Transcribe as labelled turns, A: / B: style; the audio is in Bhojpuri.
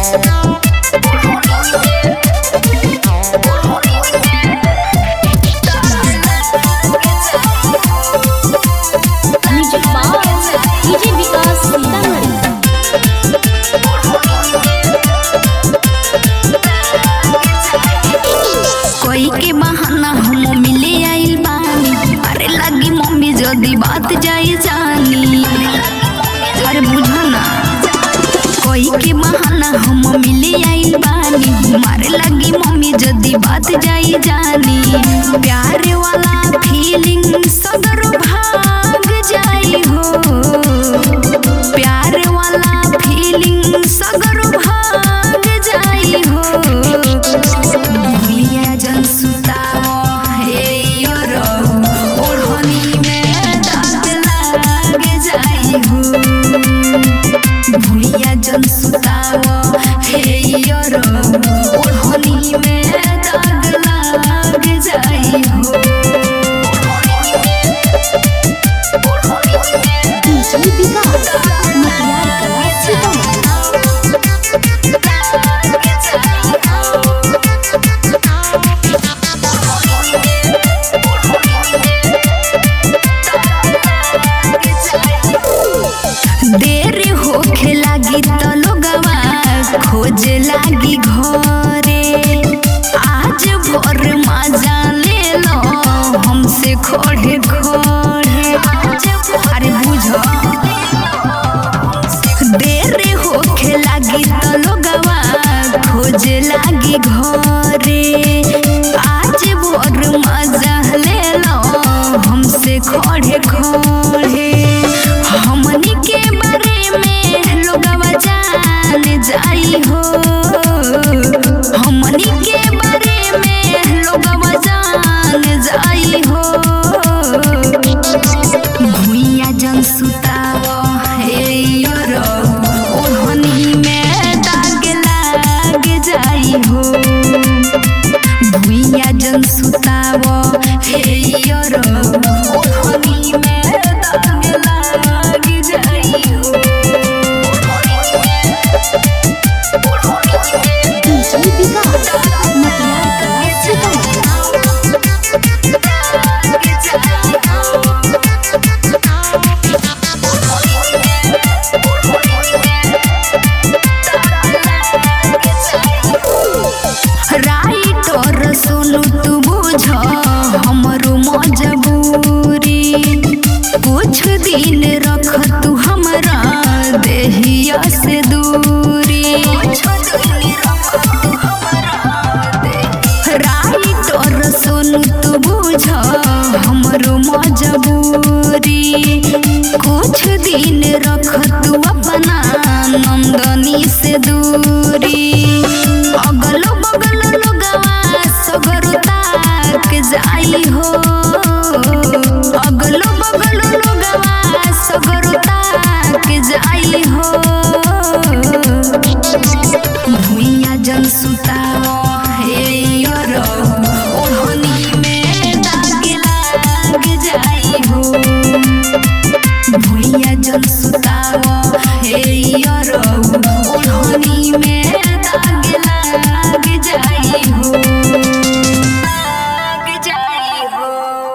A: जदी बात जाए जानी अरे बुझा ना कोई के बहाना हम मिले आइल बानी मारे लगी मम्मी जदी बात जाए जानी प्यार वाला फीलिंग सदर भाग जाई हो प्यार वाला फीलिंग सदर भाग जाई हो भूलिया जन सुताओ भूलिया जन सुताओ हे यारो ओढ़नी में दाग लाग जाई हो डीजे विकास मटियार कला सीतामढ़ी देर होखे लागी तो लोगवा खोजे लागी घरे आज भोर मजा ले लो हमसे खोड़े खोड़े अरे बुझो देर होखे लागी तो लोगवा खोजे लागी घरे आज भोर मजा ले लो हमसे खोड़े खोड़े हमनी के बारे में लोगवा जान जाई हो हमनी के बारे में लोगवा जान जाई हो भूलिया जन सुताओ हे यारो ओढ़नी में दाग लाग जाई हो भूलिया जन सुताओ हे यारो ओढ़नी में दाग लाग जाई हो डीजे विकास मटियार कला सीतामढ़ी राइटर सुनु तू बुझ हमरो मजबूरी कुछ दिन रख तू हमरा देहिया से दूरी राइटर सुनु तू बुझ हमरो मजबूरी कुछ दिन रख तू अपना नंदनी से दूरी